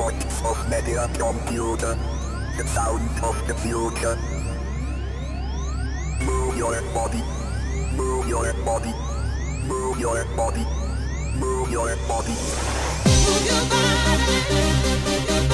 thoughts of media computer, the sound of the future. Move your body, move your body, move your body, move your body. Move your body.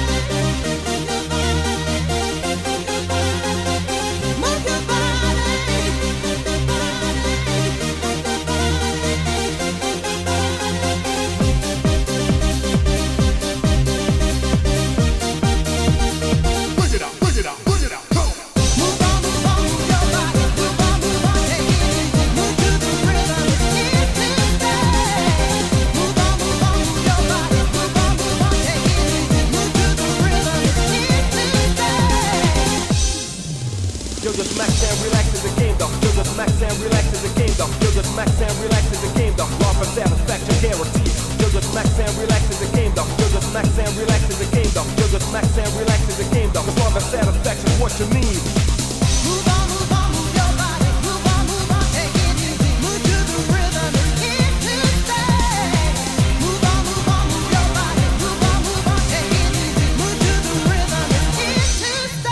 You'll just max and relax in the game though. You'll just max and relax in the game though. You'll just max and relax in the game though. Raw for satisfaction guaranteed. You'll just max and relax in the game though. You'll just max and relax in the game though. You'll just max and relax in the game though. As long as satisfaction is what you need. Move on, move on, move your body. Move on, take it easy. Move to the rhythm, it's here to stay. Move on, move your body. Move on, take it easy. Move to the rhythm, it's here to stay.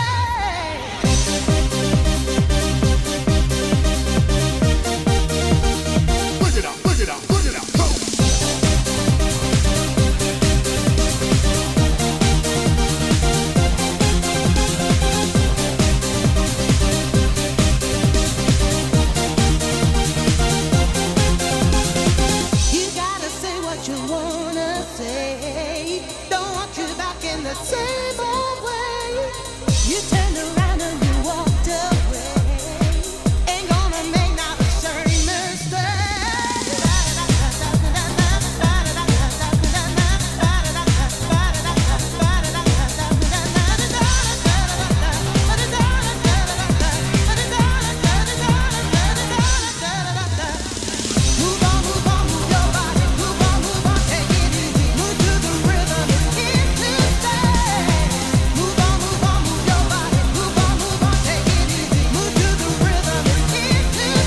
The same old way. You turned around and you walked away. Ain't gonna make not the same mistake. Move on, move your body. Move on, take it easy. Move to the rhythm, it's here to stay. Move on, move your body. Move on, take it easy. Move to the rhythm, it's here to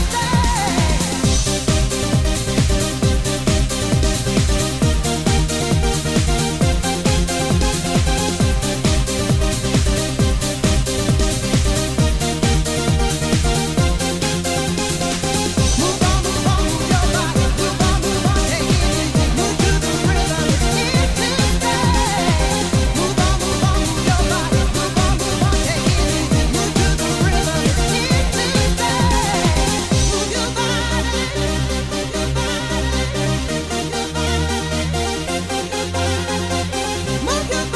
Move on, move your body. Move on, take it easy. Move to the rhythm, it's here to stay. Move on, your body. Move on, take it easy. Move to the rhythm, it's here to stay. Move your body. Move your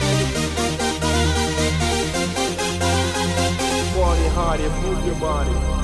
body. Party hardy, move your body.